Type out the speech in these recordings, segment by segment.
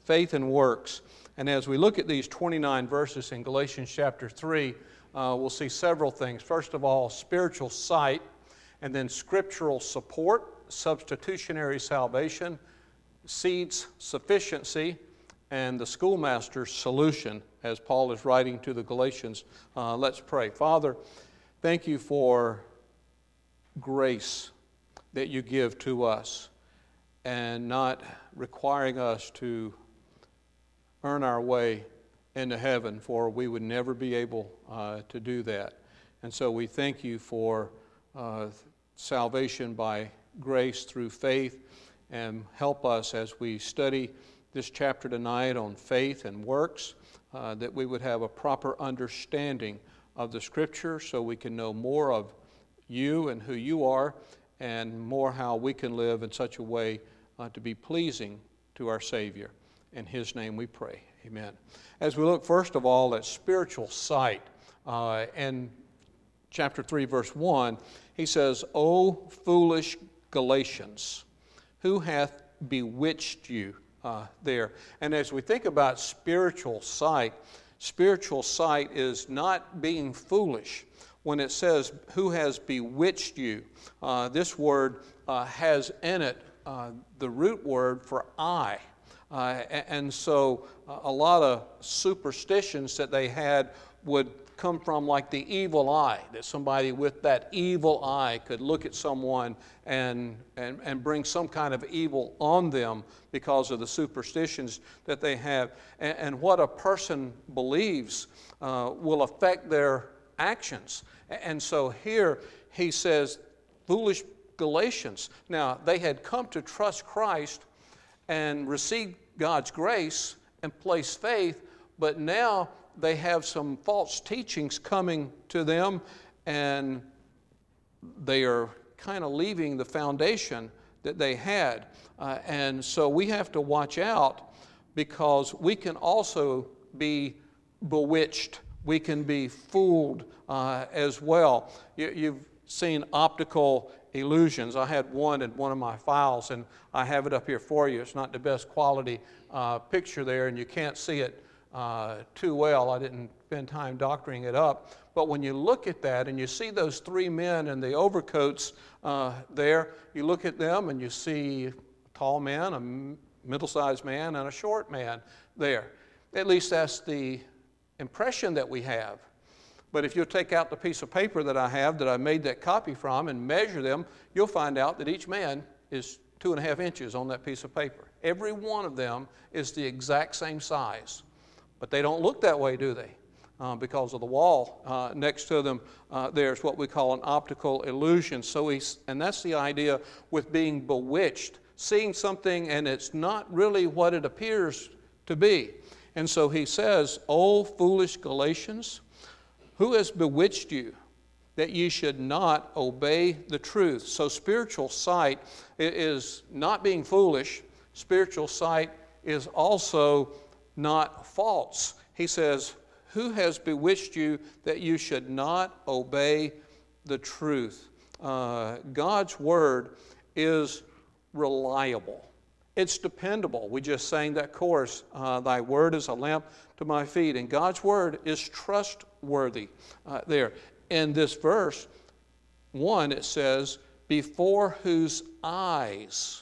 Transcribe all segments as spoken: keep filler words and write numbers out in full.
faith and works. And as we look at these twenty-nine verses in Galatians chapter three, uh, we'll see several things. First of all, spiritual sight, and then scriptural support, substitutionary salvation, seed's sufficiency, and the schoolmaster's solution, as Paul is writing to the Galatians. Uh, let's pray. Father, thank you for grace that you give to us, and not requiring us to earn our way into heaven, for we would never be able uh, to do that. And so we thank you for uh, salvation by grace through faith, and help us as we study this chapter tonight on faith and works, uh, that we would have a proper understanding of the Scripture so we can know more of you and who you are, and more how we can live in such a way uh, to be pleasing to our Savior. In His name we pray. Amen. As we look first of all at spiritual sight, uh, in chapter three, verse one, he says, O foolish Galatians, who hath bewitched you? Uh, there. And as we think about spiritual sight, spiritual sight is not being foolish. When it says, who has bewitched you, uh, this word uh, has in it uh, the root word for eye. Uh, and so uh, a lot of superstitions that they had would come from like the evil eye, that somebody with that evil eye could look at someone and, and, and bring some kind of evil on them because of the superstitions that they have. And, and what a person believes uh, will affect their actions. And so here he says, foolish Galatians. Now, they had come to trust Christ and receive God's grace and place faith, but now they have some false teachings coming to them, and they are kind of leaving the foundation that they had. Uh, and so we have to watch out, because we can also be bewitched. We can be fooled uh, as well. You, you've seen optical illusions. I had one in one of my files, and I have it up here for you. It's not the best quality uh, picture there, and you can't see it uh, too well. I didn't spend time doctoring it up. But when you look at that and you see those three men in the overcoats uh, there, you look at them and you see a tall man, a middle-sized man, and a short man there. At least that's the impression that we have. But if you'll take out the piece of paper that I have, that I made that copy from, and measure them, you'll find out that each man is two and a half inches on that piece of paper. Every one of them is the exact same size. But they don't look that way, do they? Uh, because of the wall uh, next to them, uh, there's what we call an optical illusion. So he's, and that's the idea with being bewitched, seeing something and it's not really what it appears to be. And so he says, O foolish Galatians, who has bewitched you that ye should not obey the truth? So spiritual sight is not being foolish. Spiritual sight is also not false. He says, who has bewitched you that you should not obey the truth? Uh, God's word is reliable. It's dependable. We just sang that chorus, uh, thy word is a lamp to my feet. And God's word is trustworthy uh, there. In this verse, one, it says, before whose eyes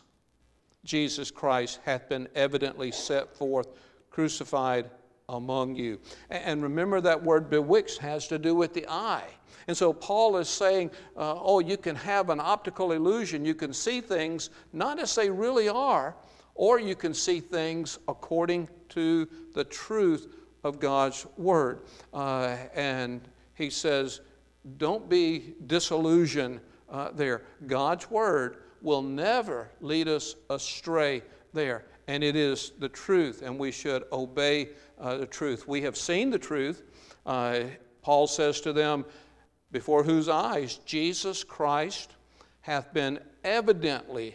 Jesus Christ hath been evidently set forth, crucified among you. And remember, that word bewitched has to do with the eye. And so Paul is saying, uh, oh, you can have an optical illusion. You can see things not as they really are, or you can see things according to the truth of God's word. Uh, and he says, don't be disillusioned uh, there. God's word will never lead us astray there. And it is the truth, and we should obey uh, the truth. We have seen the truth. Uh, Paul says to them, before whose eyes Jesus Christ hath been evidently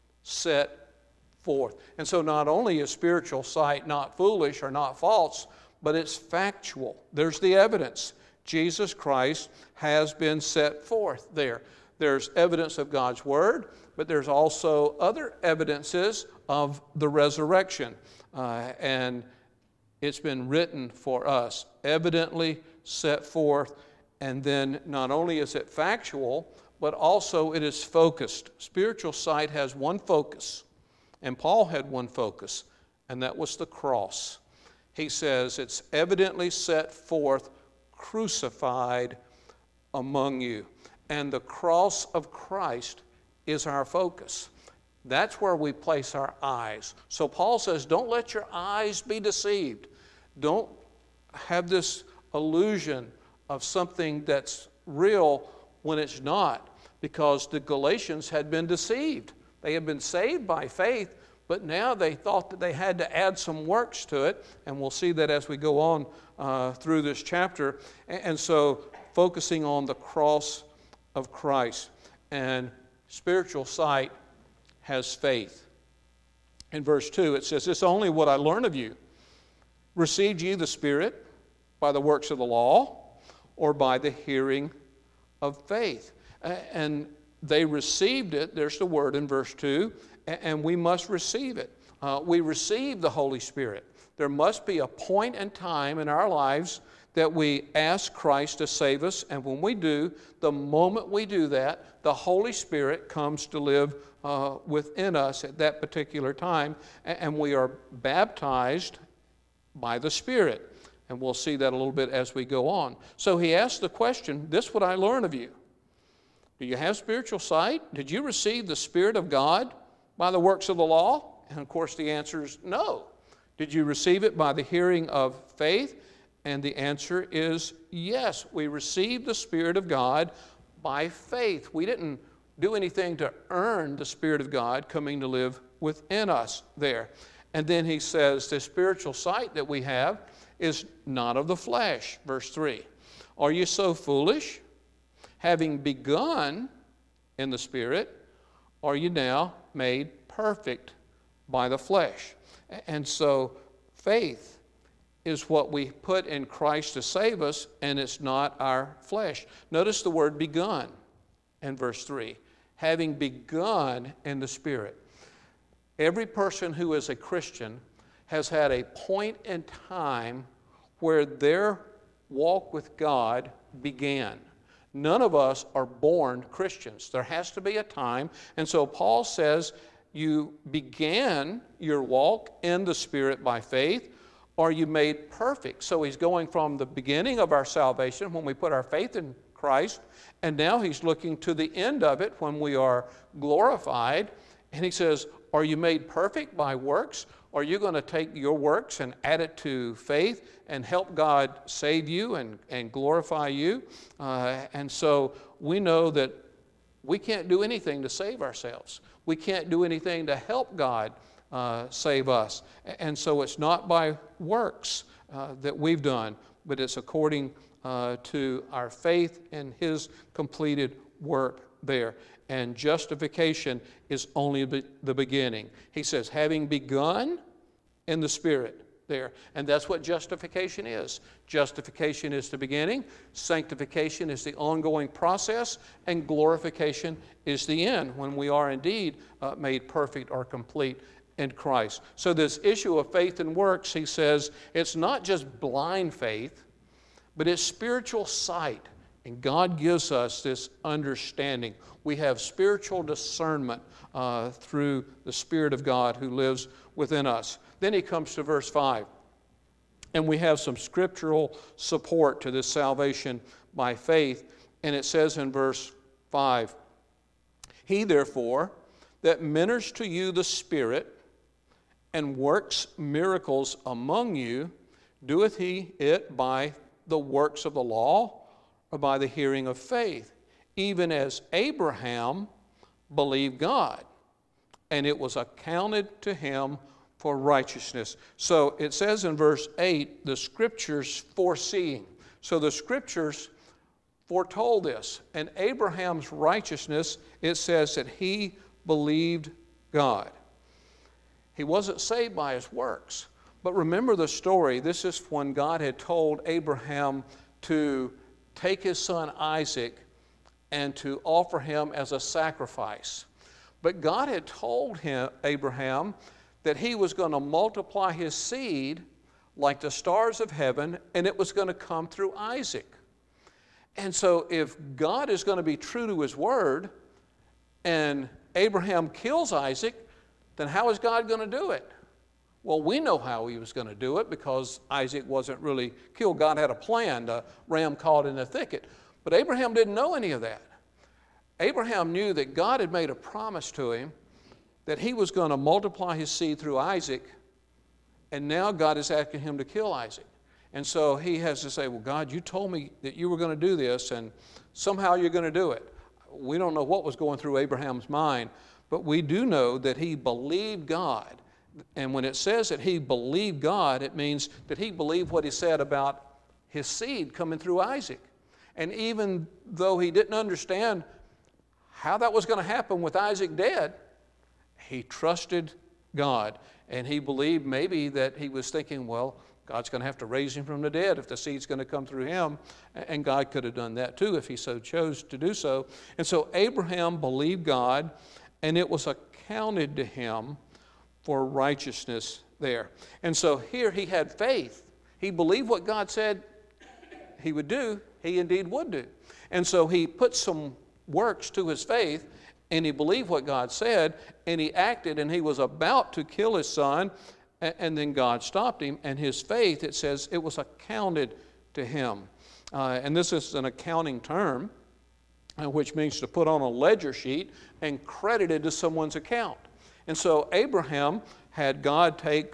set forth. And so not only is spiritual sight not foolish or not false, but it's factual. There's the evidence. Jesus Christ has been set forth there. There's evidence of God's word, but there's also other evidences of the resurrection. uh, and it's been written for us, evidently set forth, and then not only is it factual, but also it is focused. Spiritual sight has one focus, and Paul had one focus, and that was the cross. He says, it's evidently set forth, crucified among you. And the cross of Christ is our focus. That's where we place our eyes. So Paul says, don't let your eyes be deceived. Don't have this illusion of something that's real when it's not, because the Galatians had been deceived. They had been saved by faith, but now they thought that they had to add some works to it, and we'll see that as we go on uh, through this chapter. And, and so focusing on the cross of Christ. And spiritual sight has faith. In verse two, it says, "It's only what I learn of you. Received ye the Spirit by the works of the law, or by the hearing of faith?" And they received it, there's the word in verse two, and we must receive it. Uh, we receive the Holy Spirit. There must be a point in time in our lives that we ask Christ to save us, and when we do, the moment we do that, the Holy Spirit comes to live uh, within us at that particular time, and we are baptized by the Spirit. And we'll see that a little bit as we go on. So he asked the question, this would I learn of you. Do you have spiritual sight? Did you receive the Spirit of God by the works of the law? And of course the answer is no. Did you receive it by the hearing of faith? And the answer is yes. We received the Spirit of God by faith. We didn't do anything to earn the Spirit of God coming to live within us there. And then he says the spiritual sight that we have is not of the flesh. Verse three, "Are you so foolish? Having begun in the Spirit, are you now made perfect by the flesh?" And so faith is what we put in Christ to save us, and it's not our flesh. Notice the word begun in verse three. Having begun in the Spirit. Every person who is a Christian has had a point in time where their walk with God began. None of us are born Christians. There has to be a time. And so Paul says, you began your walk in the Spirit by faith, or you made perfect. So he's going from the beginning of our salvation when we put our faith in Christ, and now he's looking to the end of it when we are glorified. And he says, are you made perfect by works? Are you going to take your works and add it to faith and help God save you and, and glorify you? Uh, and so we know that we can't do anything to save ourselves. We can't do anything to help God uh, save us. And so it's not by works uh, that we've done, but it's according uh, to our faith in His completed work there. And justification is only the beginning. He says, having begun in the Spirit there. And that's what justification is. Justification is the beginning. Sanctification is the ongoing process. And glorification is the end, when we are indeed uh, made perfect or complete in Christ. So this issue of faith and works, he says, it's not just blind faith, but it's spiritual sight. And God gives us this understanding. We have spiritual discernment uh, through the Spirit of God who lives within us. Then he comes to verse five. And we have some scriptural support to this salvation by faith. And it says in verse five, he therefore that ministers to you the Spirit and works miracles among you, doeth he it by the works of the law, or by the hearing of faith, even as Abraham believed God, and it was accounted to him for righteousness. So it says in verse eight, the Scriptures foreseeing. So the Scriptures foretold this. And Abraham's righteousness, it says that he believed God. He wasn't saved by his works. But remember the story. This is when God had told Abraham to take his son Isaac and to offer him as a sacrifice. But God had told him, Abraham, that he was going to multiply his seed like the stars of heaven, and it was going to come through Isaac. And so if God is going to be true to his word, and Abraham kills Isaac, then how is God going to do it? Well, we know how he was going to do it because Isaac wasn't really killed. God had a plan, the ram caught in the thicket. But Abraham didn't know any of that. Abraham knew that God had made a promise to him that he was going to multiply his seed through Isaac, and now God is asking him to kill Isaac. And so he has to say, well, God, you told me that you were going to do this, and somehow you're going to do it. We don't know what was going through Abraham's mind, but we do know that he believed God. And when it says that he believed God, it means that he believed what he said about his seed coming through Isaac. And even though he didn't understand how that was going to happen with Isaac dead, he trusted God. And he believed maybe that he was thinking, well, God's going to have to raise him from the dead if the seed's going to come through him. And God could have done that too if he so chose to do so. And so Abraham believed God, and it was accounted to him for righteousness there. And so here he had faith. He believed what God said he would do, he indeed would do. And so he put some works to his faith, and he believed what God said, and he acted, and he was about to kill his son, and then God stopped him, and his faith, it says, it was accounted to him. Uh, and this is an accounting term, uh, which means to put on a ledger sheet and credited to someone's account. And so Abraham had God take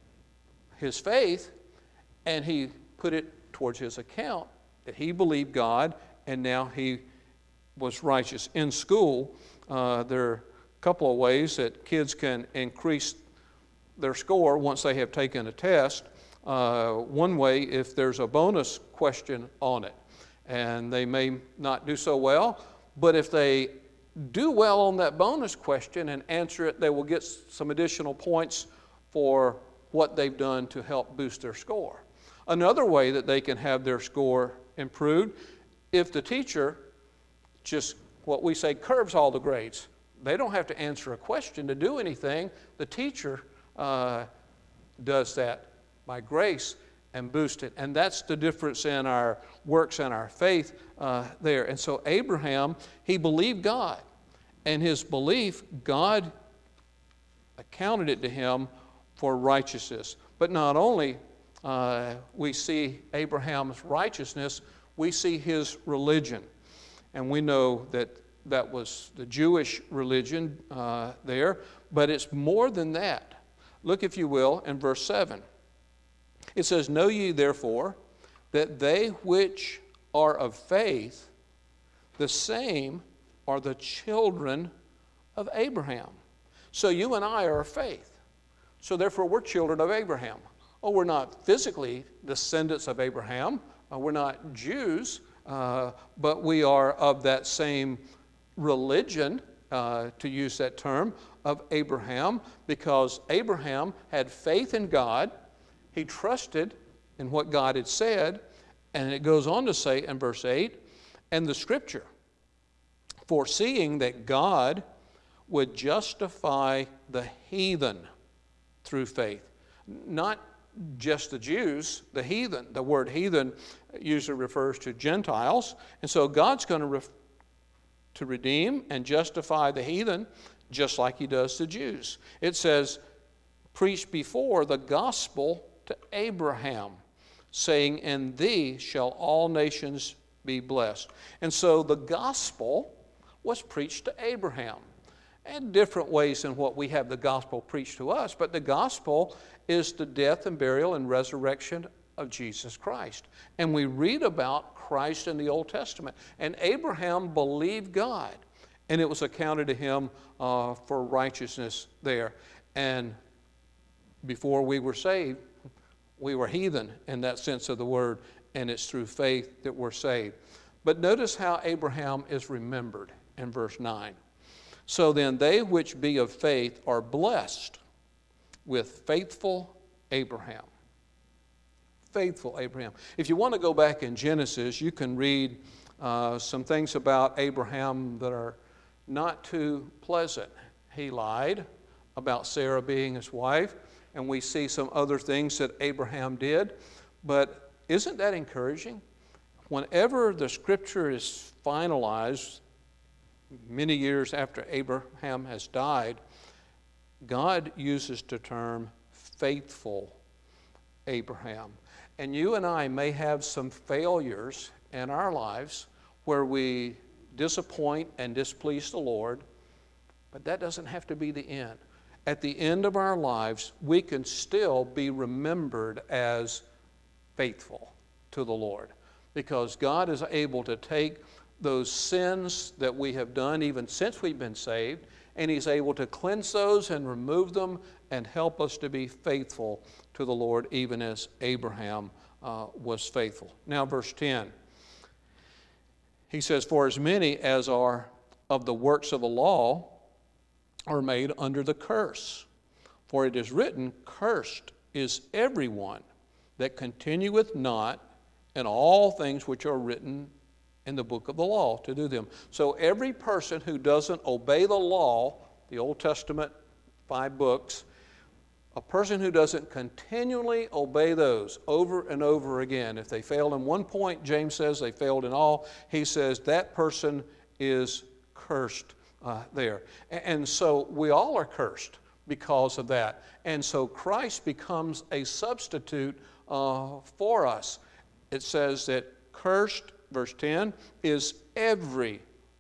his faith, and he put it towards his account, that he believed God, and now he was righteous. In school, uh, there are a couple of ways that kids can increase their score once they have taken a test. Uh, one way, if there's a bonus question on it, and they may not do so well, but if they do well on that bonus question and answer it, they will get some additional points for what they've done to help boost their score. Another way that they can have their score improved, if the teacher just, what we say, curves all the grades. They don't have to answer a question to do anything. The teacher uh, does that by grace and boost it. And that's the difference in our works and our faith uh, there. And so Abraham, he believed God. And his belief, God accounted it to him for righteousness. But not only uh, we see Abraham's righteousness, we see his religion. And we know that that was the Jewish religion uh, there, but it's more than that. Look, if you will, in verse seven. It says, know ye therefore that they which are of faith, the same are the children of Abraham. So you and I are of faith. So therefore we're children of Abraham. Oh, we're not physically descendants of Abraham. Uh, we're not Jews, uh, but we are of that same religion, uh, to use that term, of Abraham, because Abraham had faith in God. He trusted in what God had said, and it goes on to say in verse eight, and the scripture, foreseeing that God would justify the heathen through faith. Not just the Jews, the heathen. The word heathen usually refers to Gentiles. And so God's going to, ref- to redeem and justify the heathen just like he does the Jews. It says, preach before the gospel to Abraham, saying, in thee shall all nations be blessed. And so the gospel was preached to Abraham in different ways than what we have the gospel preached to us. But the gospel is the death and burial and resurrection of Jesus Christ. And we read about Christ in the Old Testament. And Abraham believed God, and it was accounted to him uh, for righteousness there. And before we were saved, we were heathen in that sense of the word, and it's through faith that we're saved. But notice how Abraham is remembered in verse nine. So then they which be of faith are blessed with faithful Abraham. Faithful Abraham. If you want to go back in Genesis, you can read uh, some things about Abraham that are not too pleasant. He lied. about Sarah being his wife, and we see some other things that Abraham did. But isn't that encouraging? Whenever the scripture is finalized, many years after Abraham has died, God uses the term faithful Abraham. And you and I may have some failures in our lives where we disappoint and displease the Lord, but that doesn't have to be the end. At the end of our lives, we can still be remembered as faithful to the Lord, because God is able to take those sins that we have done even since we've been saved, and He's able to cleanse those and remove them and help us to be faithful to the Lord, even as Abraham uh, was faithful. Now, verse ten. He says, "For as many as are of the works of the law are made under the curse. For it is written, Cursed is everyone that continueth not in all things which are written in the book of the law to do them." So every person who doesn't obey the law, the Old Testament, five books, a person who doesn't continually obey those over and over again, if they failed in one point, James says they failed in all. He says that person is cursed uh, there. And so we all are cursed because of that. And so Christ becomes a substitute uh, for us. It says that cursed, verse ten, is every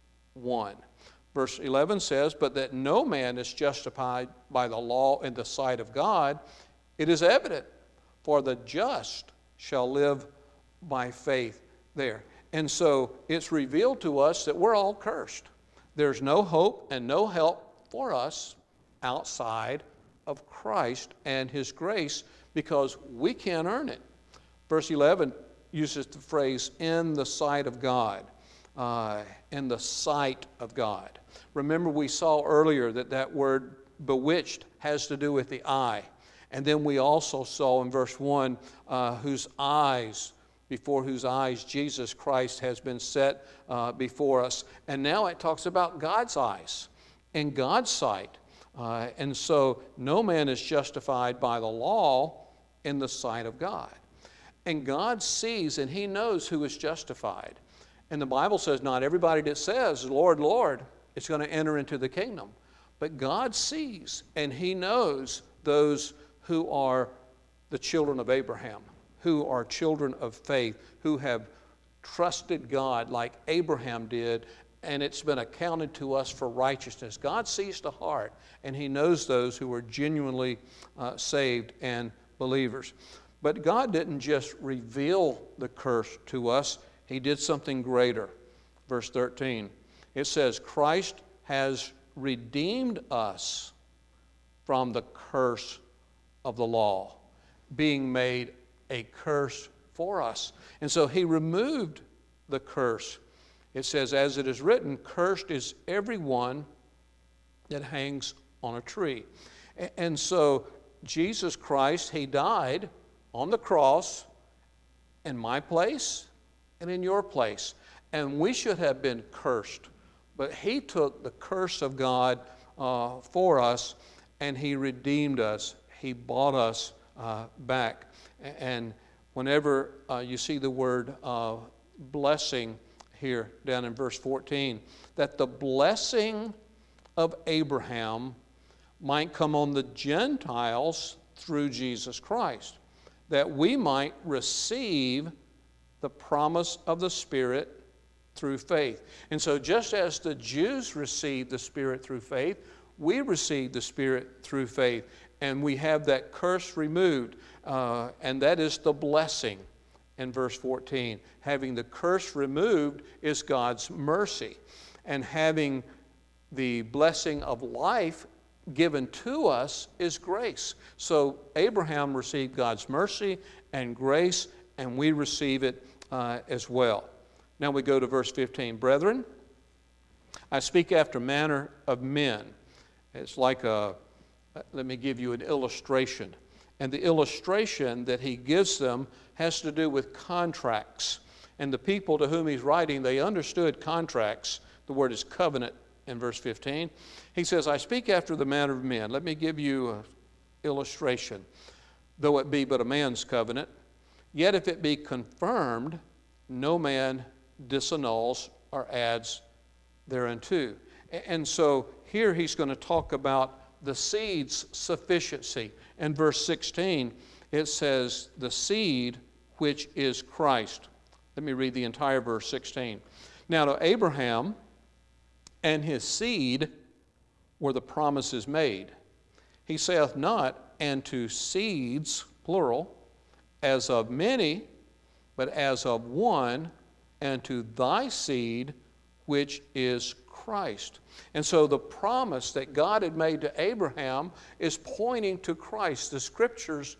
one. Verse eleven says, "But that no man is justified by the law in the sight of God, it is evident, for the just shall live by faith," there. And so it's revealed to us that we're all cursed. There's no hope and no help for us outside of Christ and His grace, because we can't earn it. Verse eleven uses the phrase, "in the sight of God," uh, in the sight of God. Remember, we saw earlier that that word bewitched has to do with the eye. And then we also saw in verse one, uh, whose eyes, before whose eyes Jesus Christ has been set uh, before us. And now it talks about God's eyes and God's sight. Uh, and so no man is justified by the law in the sight of God. And God sees and He knows who is justified. And the Bible says not everybody that says, "Lord, Lord," is going to enter into the kingdom. But God sees and He knows those who are the children of Abraham, who are children of faith, who have trusted God like Abraham did, and it's been accounted to us for righteousness. God sees the heart, and He knows those who are genuinely uh, saved and believers. But God didn't just reveal the curse to us. He did something greater. Verse thirteen, it says, "Christ has redeemed us from the curse of the law, being made a curse for us." And so He removed the curse. It says, "As it is written, cursed is everyone that hangs on a tree." And so Jesus Christ, He died on the cross in my place and in your place. And we should have been cursed. But He took the curse of God uh, for us, and He redeemed us. He bought us uh, back. And whenever uh, you see the word uh, blessing here down in verse fourteen, that the blessing of Abraham might come on the Gentiles through Jesus Christ, that we might receive the promise of the Spirit through faith. And so just as the Jews received the Spirit through faith, we receive the Spirit through faith, and we have that curse removed, uh, and that is the blessing in verse fourteen. Having the curse removed is God's mercy, and having the blessing of life given to us is grace. So Abraham received God's mercy and grace, and we receive it uh, as well. Now we go to verse fifteen. "Brethren, I speak after manner of men." It's like a, let me give you an illustration. And the illustration that he gives them has to do with contracts. And the people to whom he's writing, they understood contracts. The word is covenant in verse fifteen. He says, I speak after the manner of men. Let me give you an illustration. Though it be but a man's covenant, yet if it be confirmed, no man disannuls or adds thereunto. And so here he's going to talk about the seed's sufficiency. In verse sixteen, it says, the seed which is Christ. Let me read the entire verse sixteen. Now to Abraham and his seed were the promises made. He saith not, and to seeds, plural, as of many, but as of one, and to thy seed, which is Christ. And so the promise that God had made to Abraham is pointing to Christ. The scriptures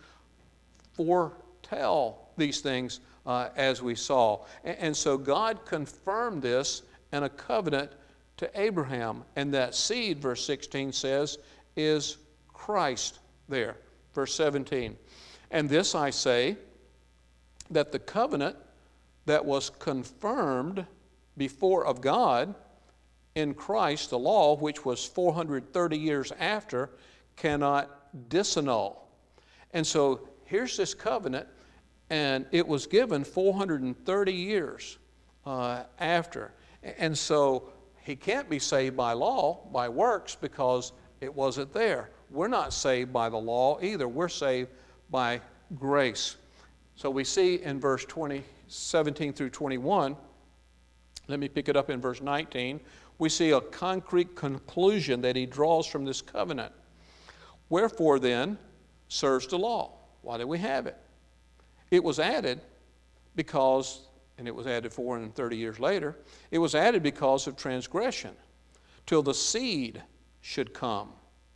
foretell these things uh, as we saw. And, and so God confirmed this in a covenant to Abraham. And that seed, verse sixteen says, is Christ there. Verse seventeen. And this I say, that the covenant that was confirmed before of God in Christ, the law, which was four hundred thirty years after, cannot disannul. And so here's this covenant, and it was given four hundred thirty years uh, after. And so he can't be saved by law, by works, because it wasn't there. We're not saved by the law either. We're saved by grace. So we see in verse twenty, seventeen through twenty-one, let me pick it up in verse nineteen, we see a concrete conclusion that he draws from this covenant. Wherefore then serves the law? Why do we have it? It was added because, and it was added four hundred thirty years later, it was added because of transgression, till the seed should come,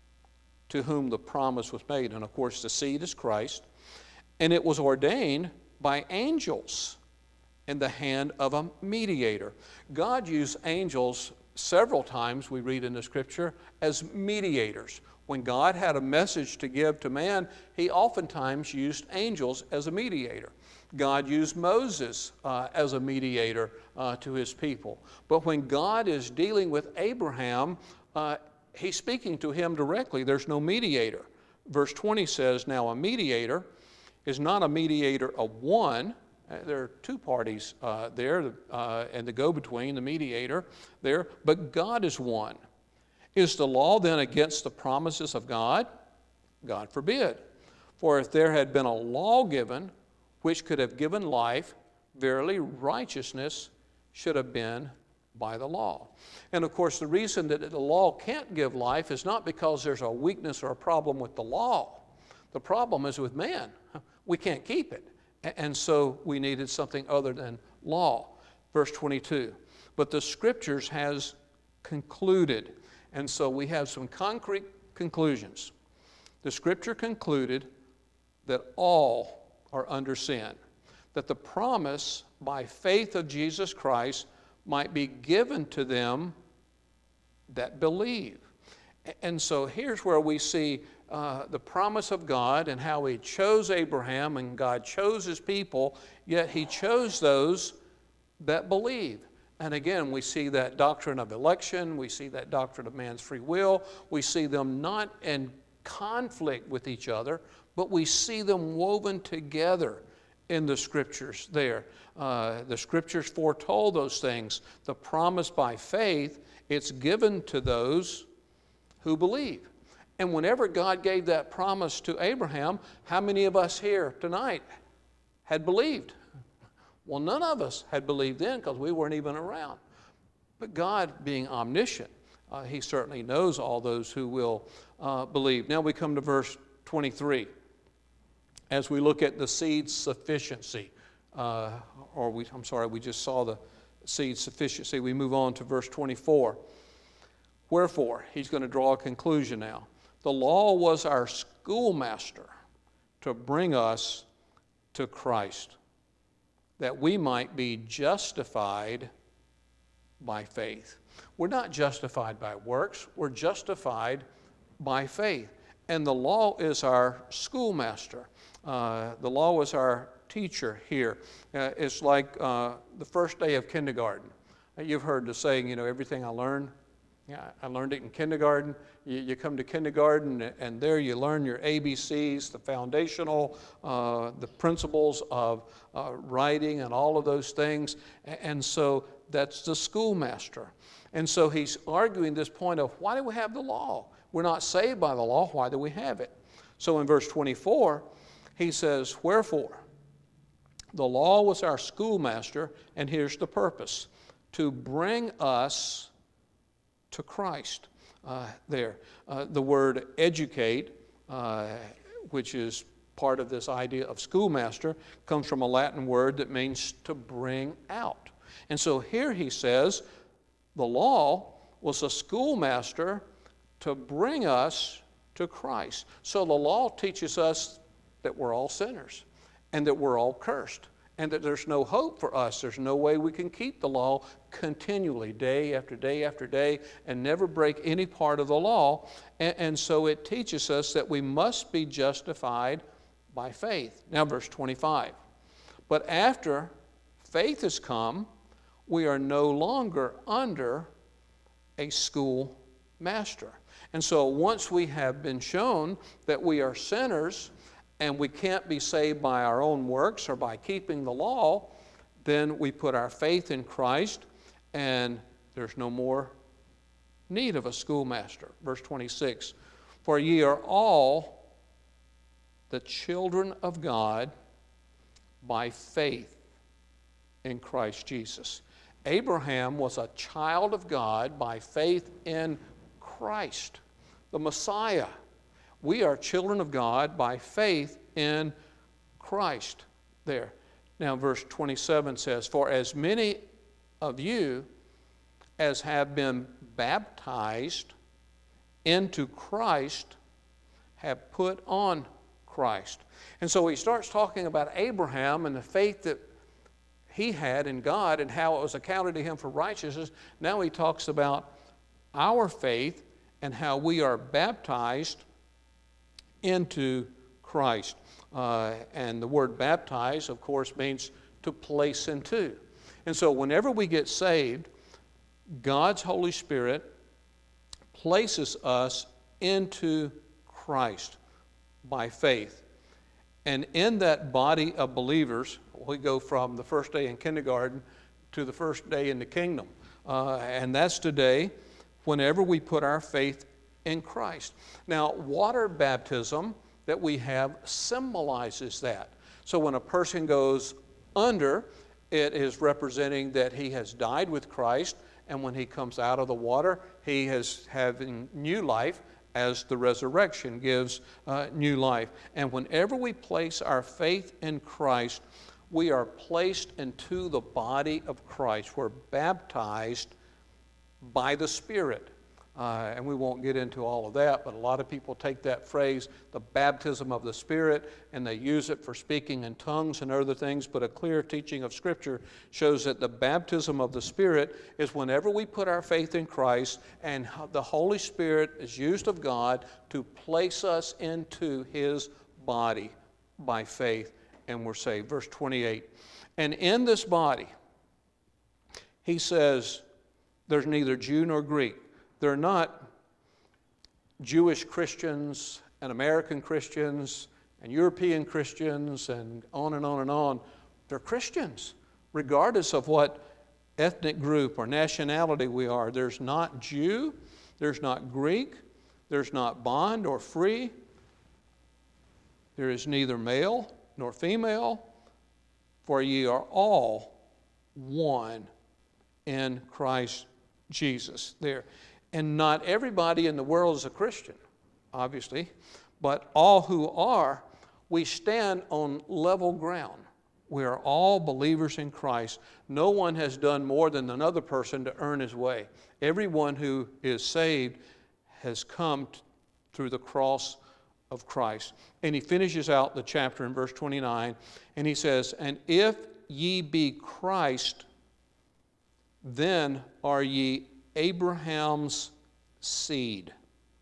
to whom the promise was made. And of course the seed is Christ. And it was ordained by angels in the hand of a mediator. God used angels several times, we read in the scripture, as mediators. When God had a message to give to man, he oftentimes used angels as a mediator. God used Moses uh, as a mediator uh, to his people. But when God is dealing with Abraham, uh, he's speaking to him directly. There's no mediator. Verse twenty says, now a mediator is not a mediator of one. Uh, there are two parties uh, there, uh, and the go-between, the mediator there, but God is one. Is the law then against the promises of God? God forbid. For if there had been a law given which could have given life, verily righteousness should have been by the law. And of course, the reason that the law can't give life is not because there's a weakness or a problem with the law. The problem is with man. We can't keep it. And so we needed something other than law. Verse twenty-two. But the scriptures has concluded. And so we have some concrete conclusions. The scripture concluded that all are under sin, that the promise by faith of Jesus Christ might be given to them that believe. And so here's where we see uh, the promise of God and how he chose Abraham, and God chose his people, yet he chose those that believe. And again, we see that doctrine of election, we see that doctrine of man's free will, we see them not in conflict with each other, but we see them woven together in the scriptures there. Uh, the scriptures foretold those things. The promise by faith, it's given to those who believe. And whenever God gave that promise to Abraham, how many of us here tonight had believed? Well, none of us had believed then because we weren't even around. But God, being omniscient, uh, he certainly knows all those who will uh, believe. Now we come to verse twenty-three. As we look at the seed's sufficiency, uh, or we, I'm sorry, we just saw the seed's sufficiency. We move on to verse twenty-four. Wherefore, he's going to draw a conclusion now. The law was our schoolmaster to bring us to Christ, that we might be justified by faith. We're not justified by works, we're justified by faith. And the law is our schoolmaster. Uh, the law is our teacher here. Uh, it's like uh, the first day of kindergarten. Uh, you've heard the saying, you know, everything I learned Yeah, I learned it in kindergarten. You, you come to kindergarten, and there you learn your A B Cs, the foundational, uh, the principles of uh, writing and all of those things. And so that's the schoolmaster. And so he's arguing this point of, why do we have the law? We're not saved by the law. Why do we have it? So in verse twenty-four, he says, wherefore, the law was our schoolmaster, and here's the purpose, to bring us to Christ. Uh, there. Uh, the word educate, uh, which is part of this idea of schoolmaster, comes from a Latin word that means to bring out. And so here he says, the law was a schoolmaster to bring us to Christ. So the law teaches us that we're all sinners and that we're all cursed, and that there's no hope for us. There's no way we can keep the law continually, day after day after day, and never break any part of the law. And, and so it teaches us that we must be justified by faith. Now, verse twenty-five. But after faith has come, we are no longer under a schoolmaster. And so once we have been shown that we are sinners, and we can't be saved by our own works or by keeping the law, then we put our faith in Christ, and there's no more need of a schoolmaster. Verse twenty-six, for ye are all the children of God by faith in Christ Jesus. Abraham was a child of God by faith in Christ, the Messiah. We are children of God by faith in Christ. There. Now verse twenty-seven says, for as many of you as have been baptized into Christ have put on Christ. And so he starts talking about Abraham and the faith that he had in God and how it was accounted to him for righteousness. Now he talks about our faith and how we are baptized into Christ. Uh, and the word baptize, of course, means to place into. And so whenever we get saved, God's Holy Spirit places us into Christ by faith. And in that body of believers, we go from the first day in kindergarten to the first day in the kingdom. Uh, and that's today, whenever we put our faith in Christ. Now, water baptism that we have symbolizes that. So when a person goes under, it is representing that he has died with Christ, and when he comes out of the water, he is having new life as the resurrection gives uh, new life. And whenever we place our faith in Christ, we are placed into the body of Christ. We're baptized by the Spirit. Uh, and we won't get into all of that, but a lot of people take that phrase, the baptism of the Spirit, and they use it for speaking in tongues and other things, but a clear teaching of Scripture shows that the baptism of the Spirit is whenever we put our faith in Christ, and the Holy Spirit is used of God to place us into His body by faith, and we're saved. Verse twenty-eight, and in this body, he says, there's neither Jew nor Greek. They're not Jewish Christians and American Christians and European Christians and on and on and on. They're Christians, regardless of what ethnic group or nationality we are. There's not Jew, there's not Greek, there's not bond or free. There is neither male nor female, for ye are all one in Christ Jesus. There. And not everybody in the world is a Christian, obviously, but all who are, we stand on level ground. We are all believers in Christ. No one has done more than another person to earn his way. Everyone who is saved has come t- through the cross of Christ. And he finishes out the chapter in verse twenty-nine, and he says, and if ye be Christ, then are ye Abraham's seed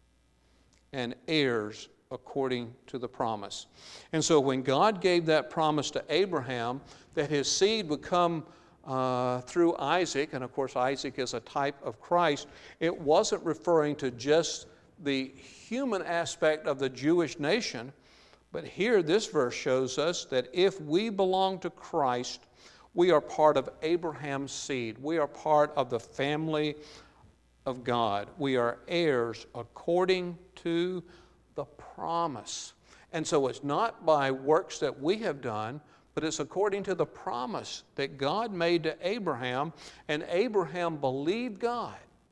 and heirs according to the promise. And so when God gave that promise to Abraham that his seed would come uh, through Isaac, and of course Isaac is a type of Christ, it wasn't referring to just the human aspect of the Jewish nation, but here this verse shows us that if we belong to Christ, we are part of Abraham's seed. We are part of the family of God. We are heirs according to the promise. And so it's not by works that we have done, but it's according to the promise that God made to Abraham, and Abraham believed God.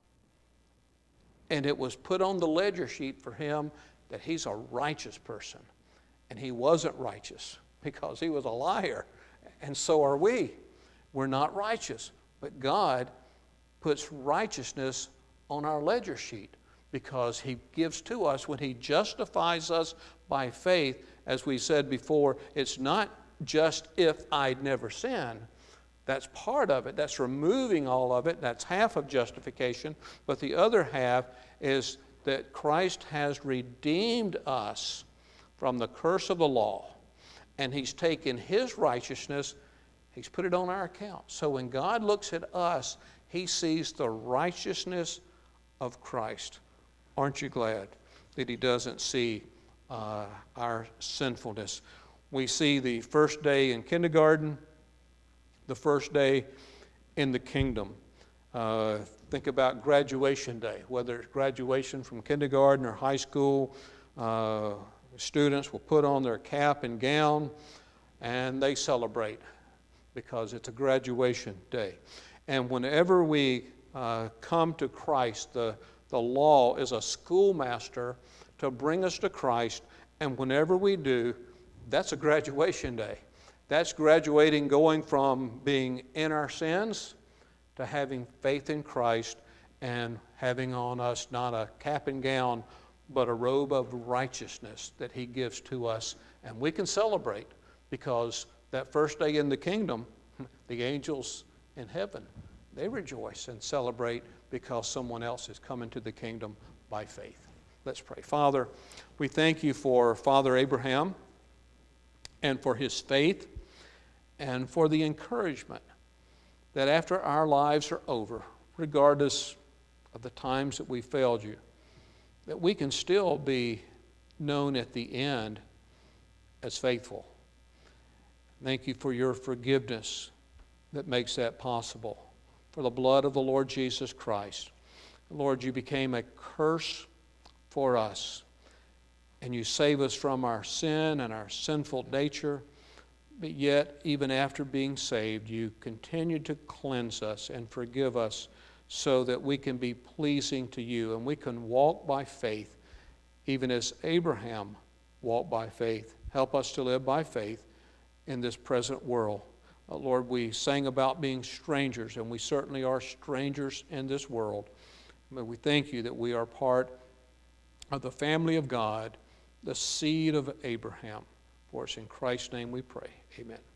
And it was put on the ledger sheet for him that he's a righteous person. And he wasn't righteous because he was a liar. And so are we. We're not righteous. But God puts righteousness on our ledger sheet because he gives to us when he justifies us by faith. As we said before, it's not just if I'd never sinned. That's part of it. That's removing all of it. That's half of justification. But the other half is that Christ has redeemed us from the curse of the law. And he's taken his righteousness, he's put it on our account. So when God looks at us, he sees the righteousness of Christ. Aren't you glad that he doesn't see uh, our sinfulness? We see the first day in kindergarten, the first day in the kingdom. Uh, think about graduation day, whether it's graduation from kindergarten or high school. Uh, students will put on their cap and gown and they celebrate because it's a graduation day. And whenever we uh, come to Christ, the, the law is a schoolmaster to bring us to Christ, and whenever we do, that's a graduation day. That's graduating, going from being in our sins to having faith in Christ and having on us not a cap and gown, but a robe of righteousness that he gives to us. And we can celebrate because that first day in the kingdom, the angels in heaven, they rejoice and celebrate because someone else is coming to the kingdom by faith. Let's pray. Father, we thank you for Father Abraham and for his faith and for the encouragement that after our lives are over, regardless of the times that we failed you, that we can still be known at the end as faithful. Thank you for your forgiveness that makes that possible, for the blood of the Lord Jesus Christ. Lord, you became a curse for us, and you save us from our sin and our sinful nature, but yet, even after being saved, you continue to cleanse us and forgive us so that we can be pleasing to you and we can walk by faith, even as Abraham walked by faith. Help us to live by faith in this present world. Uh, Lord, we sang about being strangers, and we certainly are strangers in this world. But we thank you that we are part of the family of God, the seed of Abraham. For us in Christ's name we pray. Amen.